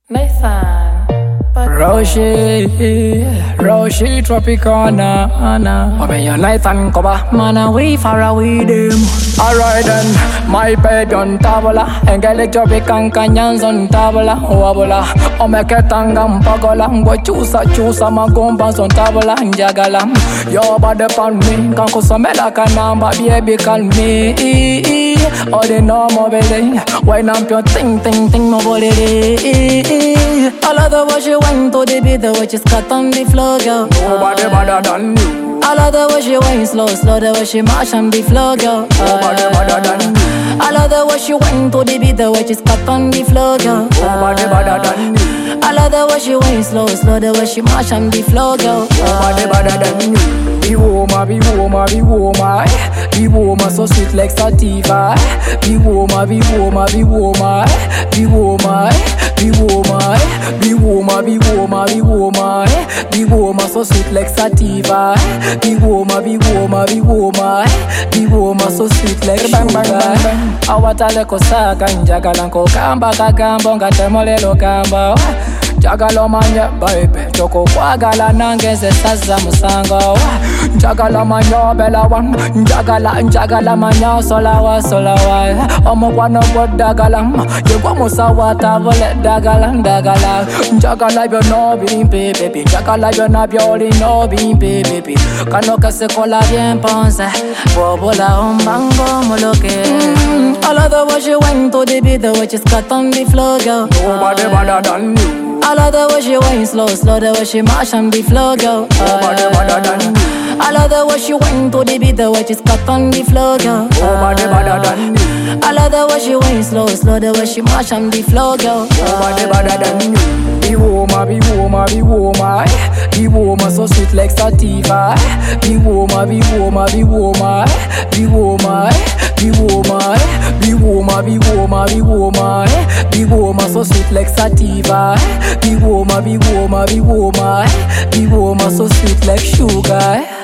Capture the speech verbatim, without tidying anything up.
Nathan, Roshi, Roshi Tropicana, Anna. I mean, your Nathan Koba, man, we far away them. Alright then, my bed on tabla, Engelic Tropican Canyons on tabla, Wabula, Omeketangam Pagola, Wachusa, Chusa, Magombas on tabla, Jagalam. Your body pan me, Kanko Samela Kanamba, baby, call me. All the normal belly, wine up your ting, ting, ting, nobody. I love the way she went to the beat, the way she scat on the floor, girl. Nobody better than you. I love the way she went slow, slow, the way she mash on the floor, girl. Nobody better than you. I love the way she went to the beat, the way she scat on the floor, girl. Nobody better than you. I love the way she went slow, slow, the way she mash on the floor, girl. Nobody better than you. Be woman, be woman, be woman. Be woman so sweet like sativa. Be woman, be woman, be woman. Be woman, be woman. Be woman, be woman, be woman. Be woman so sweet like sativa. Be woman, be woman, be woman. Be woman so sweet like sugar. Awatale kosaka njagalanko kamba kagambo ngatemolelo kamba. Jagalo manya baby Choko kwagala nangeze saza musango Jagala manya bela wan Jagala njagala manya solawa solawa Omo wano bod dagalam Yegwa musawa tavole dagalan dagala Jagala yo no bimpe baby Jagala yo na bioli no bimpe baby Kano kase kola bien pense Bobola umbango moloke I love the way she went to the beat The way she scat on the floor girl. Nobody better than you. I love the way she went slow, slow, the way she mash on the floor, girl. Nobody better than you. I love the way she went to the beat, the way she scat on the floor, girl. Nobody better than you. I love the way she went slow, slow, the way she mash on the floor, girl. Nobody better than you. Be woman, be woman, be woman. Be woman so sweet like sativa. Be woman, be woman, be woman. Be woman, be woman. Be woman, be woman, be woman. Be woman so sweet like sativa. Be woman, be woman, be woman. Be woman so sweet like sugar.